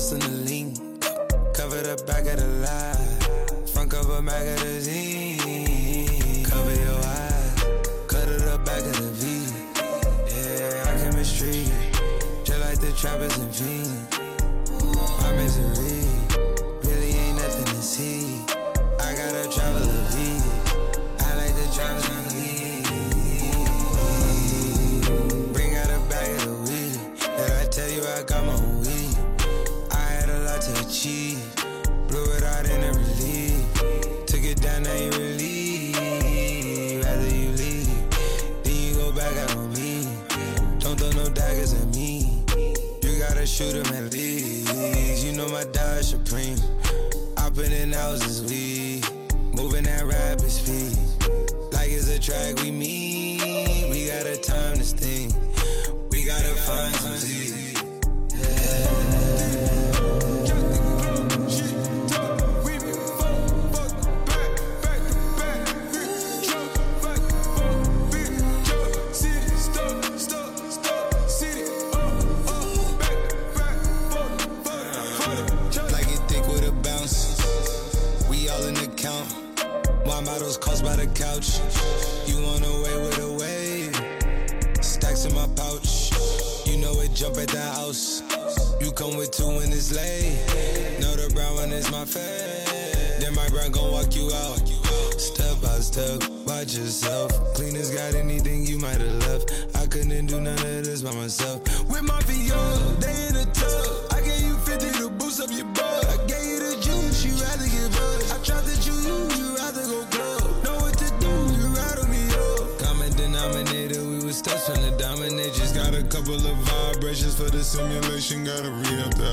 sauce and the lean. Cover the back of the lie. Front cover magazine. Cover your eyes. Cut it up back of the V. Yeah, I can mistreat. Just like the trappers and fiends. My misery really ain't nothing to see. I gotta travel a V. I like the travel a V. Bring out a bag of the weed. Did I tell you I got my own weed? I had a lot to achieve. Blew it out in a relief. Took it down, now you relieve. Rather you leave, then you go back out on me. Don't throw no daggers at me. You gotta shoot them at least. You know my dog supreme. Hopping in houses, we moving at rapid speed. Like it's a track we meet. We gotta time this thing. We gotta find some Z. My models cost by the couch. You on the way with a wave. Stacks in my pouch. You know it jump at the house. You come with two when it's late. Know the brown one is my fave. Then my brown gon' walk you out. Step by step, watch yourself. Cleaners got anything you might have left. I couldn't do none of this by myself. With my VO, they in the tub. I gave you 50 to boost up your butt. I gave you the juice, you rather get buzzed. I tried to choose you rather go club. Know what to do, you rattle me up. Common denominator, we was steps from the dominate. Just got a couple of vibrations for the simulation. Gotta read up the